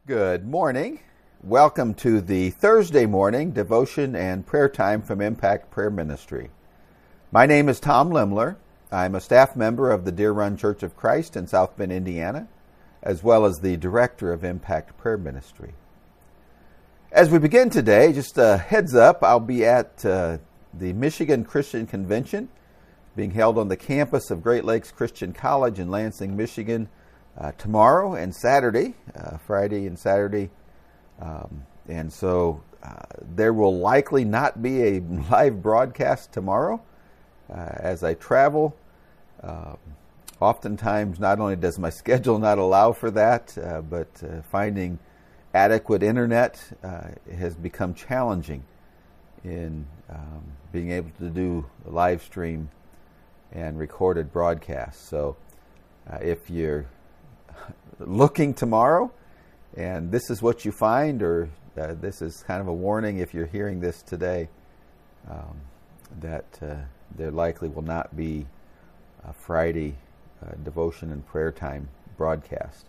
Good morning. Welcome to the Thursday morning devotion and prayer time from Impact Prayer Ministry. My name is Tom Limler. I'm a staff member of the Deer Run Church of Christ in South Bend, Indiana, as well as the director of Impact Prayer Ministry. As we begin today, just a heads up, I'll be at the Michigan Christian Convention being held on the campus of Great Lakes Christian College in Lansing, Michigan, tomorrow and Saturday, Friday and Saturday. And so there will likely not be a live broadcast tomorrow as I travel. Oftentimes, not only does my schedule not allow for that, but finding adequate internet has become challenging in being able to do a live stream and recorded broadcasts. So if you're looking tomorrow and this is what you find, or this is kind of a warning if you're hearing this today, that there likely will not be a Friday devotion and prayer time broadcast.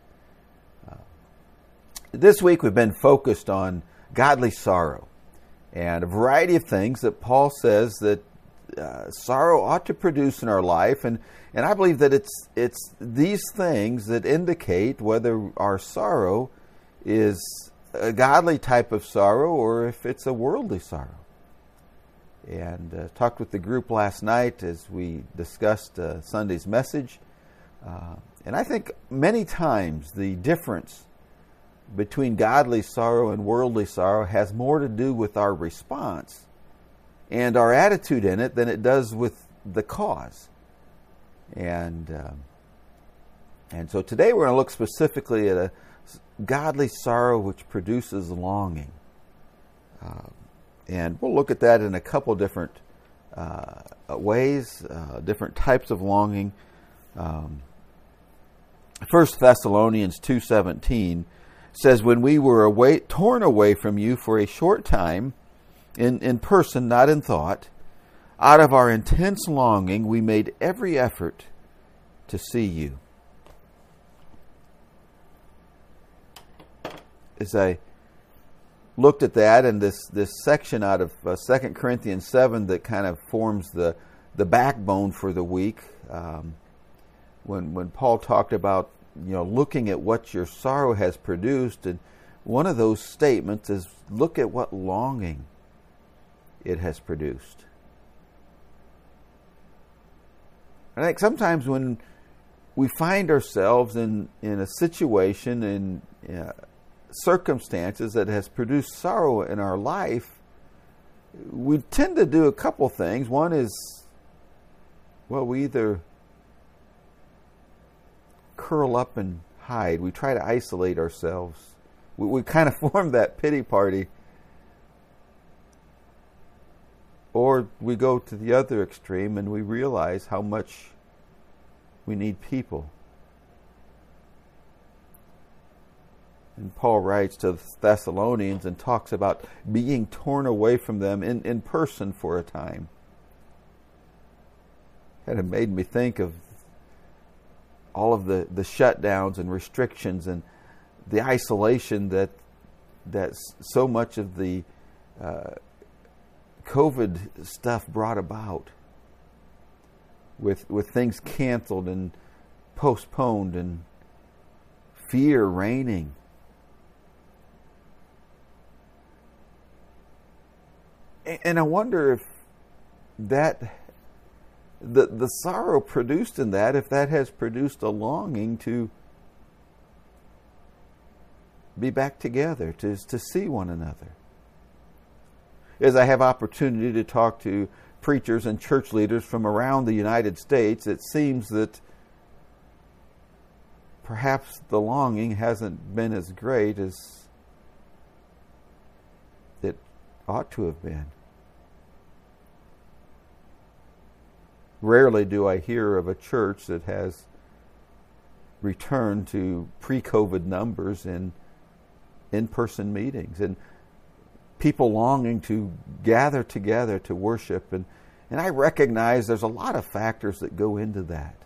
This week we've been focused on godly sorrow and a variety of things that Paul says that sorrow ought to produce in our life, and I believe that it's these things that indicate whether our sorrow is a godly type of sorrow or if it's a worldly sorrow. And talked with the group last night as we discussed Sunday's message, and I think many times the difference between godly sorrow and worldly sorrow has more to do with our response and our attitude in it than it does with the cause. And so today we're going to look specifically at a godly sorrow which produces longing. And we'll look at that in a couple different ways, different types of longing. 1 Thessalonians 2:17 says, "When we were torn away from you for a short time, in person, not in thought, out of our intense longing, we made every effort to see you." As I looked at that and this section out of 2 Corinthians 7 that kind of forms the backbone for the week, when Paul talked about looking at what your sorrow has produced, and one of those statements is look at what longing it has produced. I think sometimes when we find ourselves in a situation, in circumstances that has produced sorrow in our life, we tend to do a couple things. One is, we either curl up and hide. We try to isolate ourselves. We kind of form that pity party. Or we go to the other extreme and we realize how much we need people. And Paul writes to the Thessalonians and talks about being torn away from them in person for a time. And it made me think of all of the shutdowns and restrictions and the isolation that so much of the COVID stuff brought about, with things canceled and postponed and fear reigning. And I wonder if that the sorrow produced in that, if that has produced a longing to be back together, to see one another. As I have opportunity to talk to preachers and church leaders from around the United States, it seems that perhaps the longing hasn't been as great as it ought to have been. Rarely do I hear of a church that has returned to pre-COVID numbers in in-person meetings and people longing to gather together to worship. And I recognize there's a lot of factors that go into that.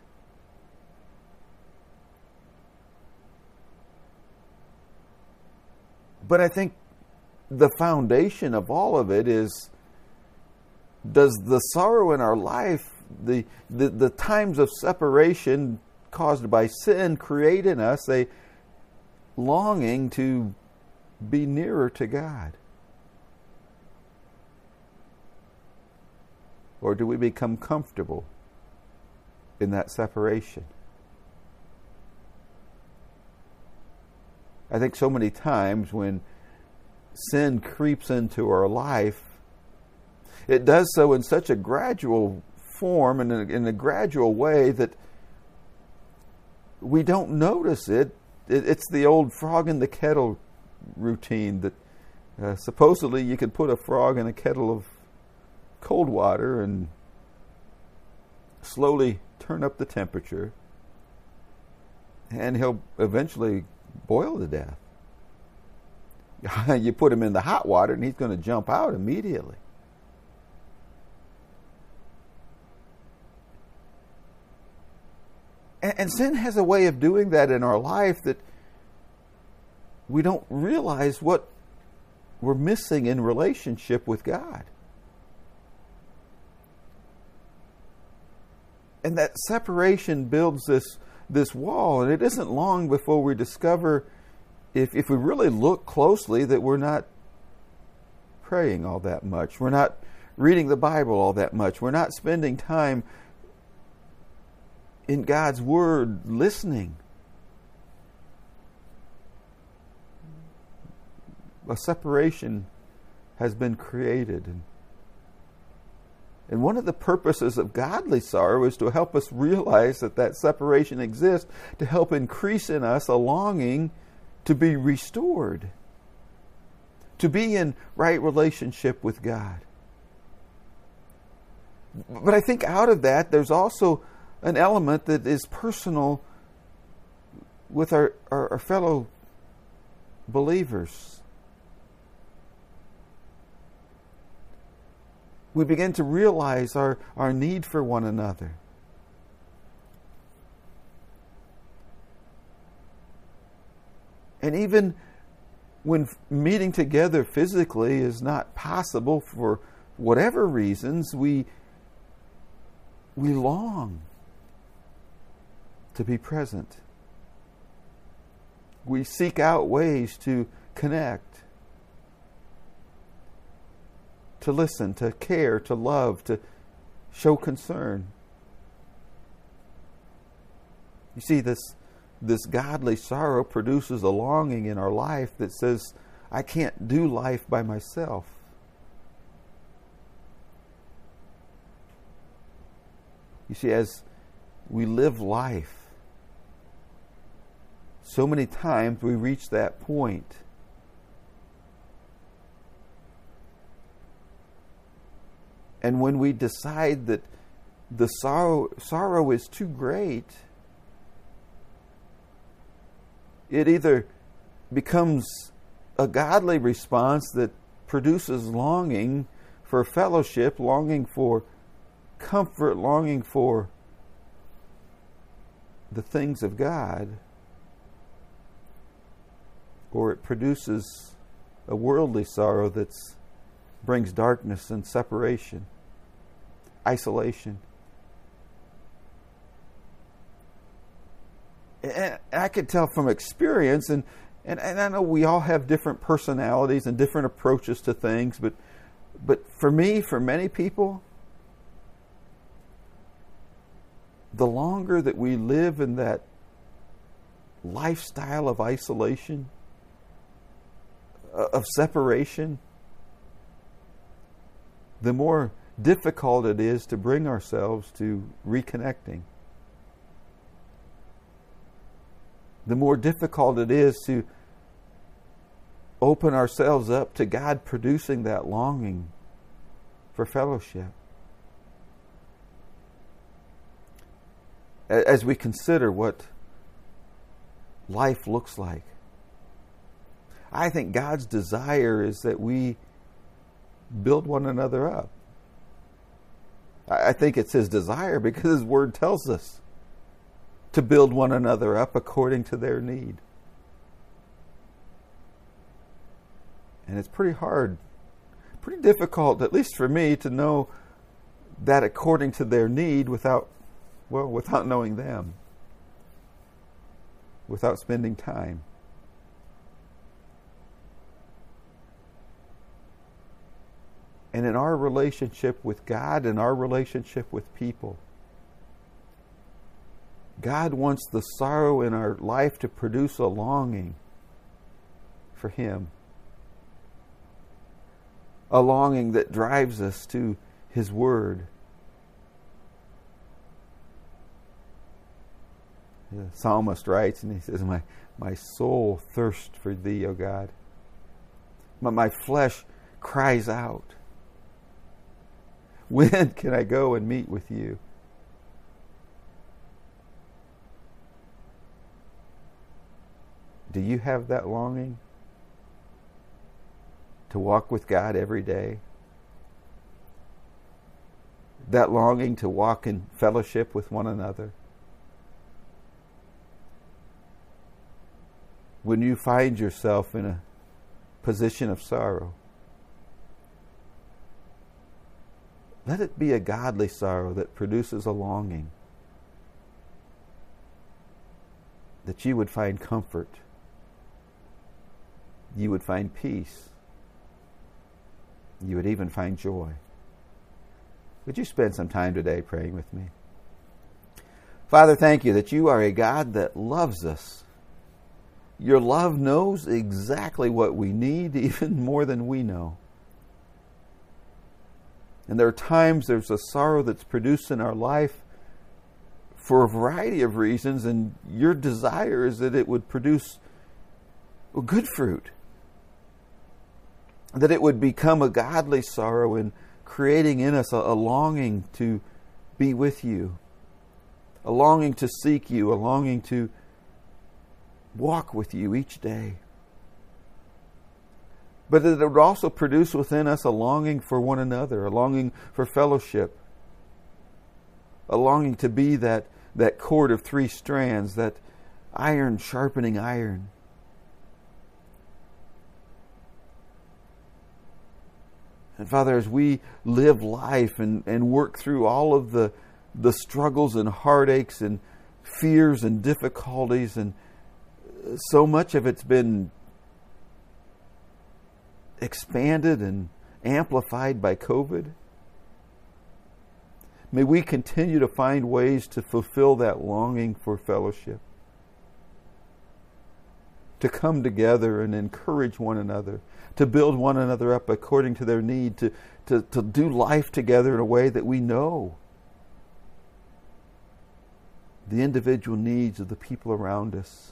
But I think the foundation of all of it is, does the sorrow in our life, the times of separation caused by sin, create in us a longing to be nearer to God? Or do we become comfortable in that separation? I think so many times when sin creeps into our life, it does so in such a gradual form and in a gradual way that we don't notice it. It's the old frog in the kettle routine that supposedly you could put a frog in a kettle of cold water and slowly turn up the temperature, and he'll eventually boil to death. You put him in the hot water and he's going to jump out immediately. And sin has a way of doing that in our life that we don't realize what we're missing in relationship with God. And that separation builds this wall, and it isn't long before we discover, if we really look closely, that we're not praying all that much. We're not reading the Bible all that much. We're not spending time in God's Word listening. A separation has been created. And one of the purposes of godly sorrow is to help us realize that separation exists, to help increase in us a longing to be restored, to be in right relationship with God. But I think out of that, there's also an element that is personal with our fellow believers. We begin to realize our need for one another. And even when meeting together physically is not possible for whatever reasons, we long to be present. We seek out ways to connect, to listen, to care, to love, to show concern. You see, this godly sorrow produces a longing in our life that says, I can't do life by myself. You see, as we live life, so many times we reach that point and when we decide that the sorrow is too great, it either becomes a godly response that produces longing for fellowship, longing for comfort, longing for the things of God, or it produces a worldly sorrow that brings darkness and separation, isolation. And I can tell from experience, and I know we all have different personalities and different approaches to things, but for me, for many people, the longer that we live in that lifestyle of isolation, of separation, the more difficult it is to bring ourselves to reconnecting. The more difficult it is to open ourselves up to God producing that longing for fellowship. As we consider what life looks like, I think God's desire is that we build one another up. I think it's His desire because His Word tells us to build one another up according to their need. And it's pretty hard, pretty difficult, at least for me, to know that according to their need without knowing them, without spending time. And in our relationship with God and our relationship with people, God wants the sorrow in our life to produce a longing for Him. A longing that drives us to His Word. The psalmist writes, and he says, My soul thirsts for Thee, O God. My flesh cries out. When can I go and meet with You? Do you have that longing to walk with God every day? That longing to walk in fellowship with one another? When you find yourself in a position of sorrow, let it be a godly sorrow that produces a longing, that you would find comfort, you would find peace, you would even find joy. Would you spend some time today praying with me? Father, thank You that You are a God that loves us. Your love knows exactly what we need, even more than we know. And there are times there's a sorrow that's produced in our life for a variety of reasons, and Your desire is that it would produce good fruit. That it would become a godly sorrow in creating in us a longing to be with You, a longing to seek You, a longing to walk with You each day. But that it would also produce within us a longing for one another, a longing for fellowship, a longing to be that cord of three strands, that iron sharpening iron. And Father, as we live life and work through all of the struggles and heartaches and fears and difficulties, and so much of it's been expanded and amplified by COVID, may we continue to find ways to fulfill that longing for fellowship, to come together and encourage one another, to build one another up according to their need, to do life together in a way that we know the individual needs of the people around us.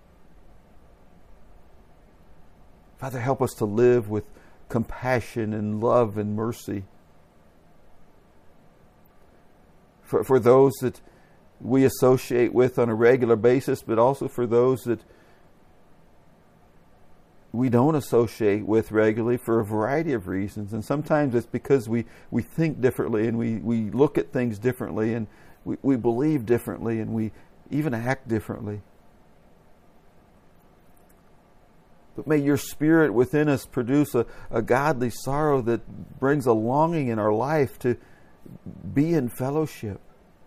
Father, help us to live with compassion and love and mercy for those that we associate with on a regular basis, but also for those that we don't associate with regularly for a variety of reasons. And sometimes it's because we think differently, and we look at things differently, and we believe differently, and we even act differently. But may Your Spirit within us produce a godly sorrow that brings a longing in our life to be in fellowship.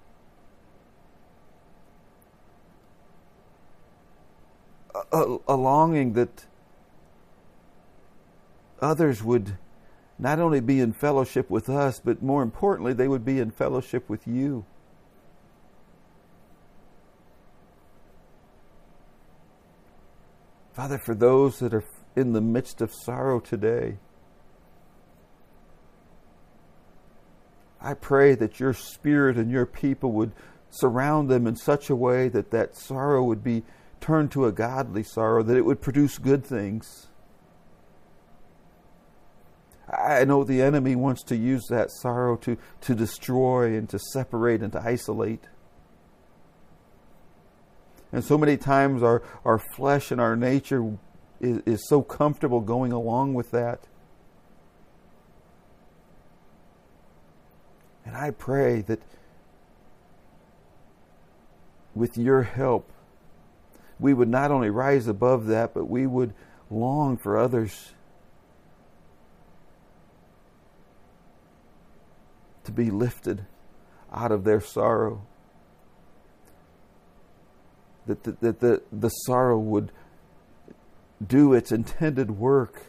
A longing that others would not only be in fellowship with us, but more importantly, they would be in fellowship with You. Father, for those that are in the midst of sorrow today, I pray that Your Spirit and Your people would surround them in such a way that that sorrow would be turned to a godly sorrow, that it would produce good things. I know the enemy wants to use that sorrow to destroy and to separate and to isolate. And so many times our flesh and our nature is so comfortable going along with that. And I pray that with Your help, we would not only rise above that, but we would long for others to be lifted out of their sorrow. That the sorrow would do its intended work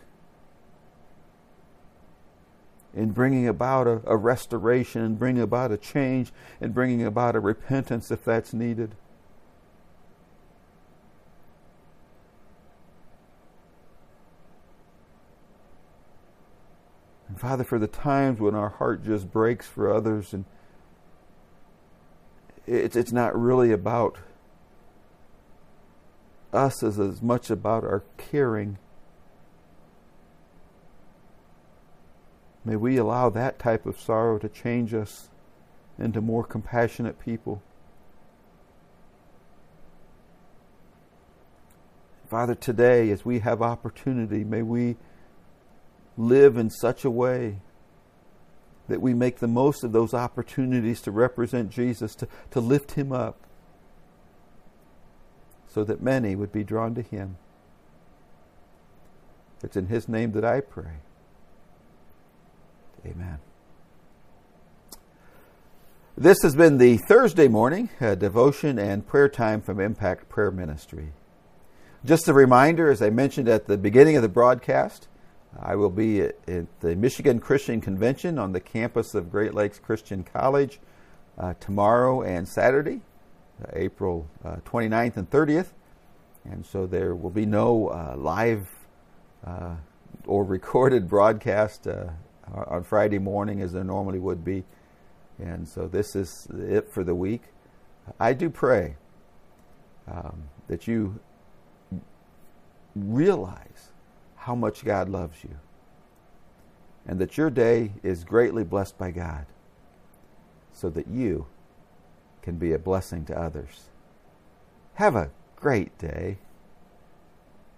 in bringing about a restoration, and bringing about a change, and bringing about a repentance if that's needed. And Father, for the times when our heart just breaks for others, and it's not really about us as much about our caring. May we allow that type of sorrow to change us into more compassionate people. Father, today, as we have opportunity, may we live in such a way that we make the most of those opportunities to represent Jesus, to lift Him up, so that many would be drawn to Him. It's in His name that I pray. Amen. This has been the Thursday morning devotion and prayer time from Impact Prayer Ministry. Just a reminder, as I mentioned at the beginning of the broadcast, I will be at the Michigan Christian Convention on the campus of Great Lakes Christian College tomorrow and Saturday, April 29th and 30th. And so there will be no live or recorded broadcast on Friday morning as there normally would be. And so this is it for the week. I do pray that you realize how much God loves you, and that your day is greatly blessed by God, so that you can be a blessing to others. Have a great day.